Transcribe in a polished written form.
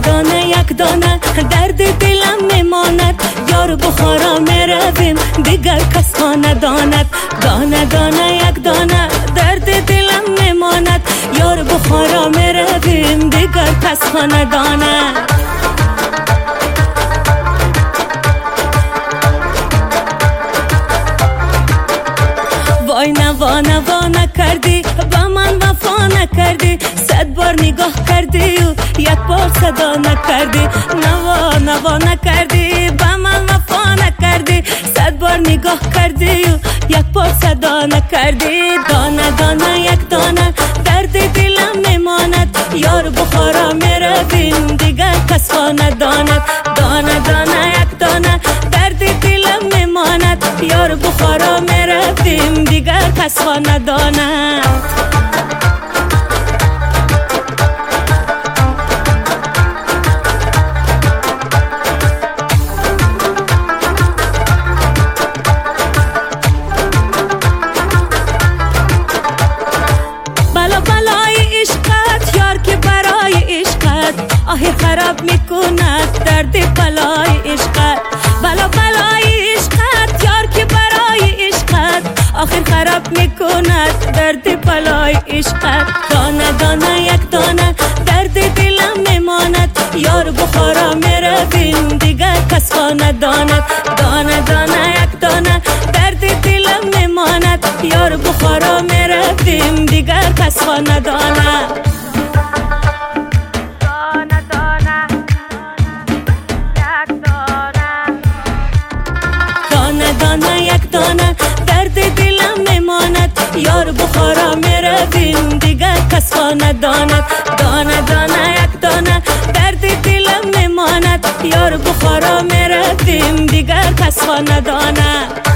دانه یک دانه درد دلم میماند، یار بخارا میرویم دیگر کس ها نداند. دانه دانه یک دانه درد دلم میماند، یار بخارا میرویم دیگر کس ها نداند. وای نوا نوا نکردی با من وفا نکردی، 100 بار نگاه کردی و یک بار صدا نکردی. نوا نوا نکردی با من وفا نکردی، 100 بار نگاه کردی و یک بار صدا نکردی. دانه دانه یک دانه درد دلم میماند، یار بخارا میرویم دیگر کس ها نداند. دانه دانه یک دانه درد دلم میماند، یار بخارا میرویم دیگر کس ها نداند. بلا بلای عشقت یار که برای عشقت آهی خراب میکند درد بلای عشقت. بلا بلای عشقت یار که برای عشقت آخر خراب میکند درد بلای عشقت. دانه دانه یک دانه درد دلم میماند، یار بخارا میرویم دیگر کس ها نداند. دانه دانه یک دانه درد دلم میماند، یار بخارا میرویم دیگر کس ها نداند. دانه دانه یک دانه درد دلم میماند، یار بخارا میرویم دیگر کس ها نداند. دانه دانه یک دانه درد دلم میماند، یار بخارا میرویم دیگر کس ها نداند.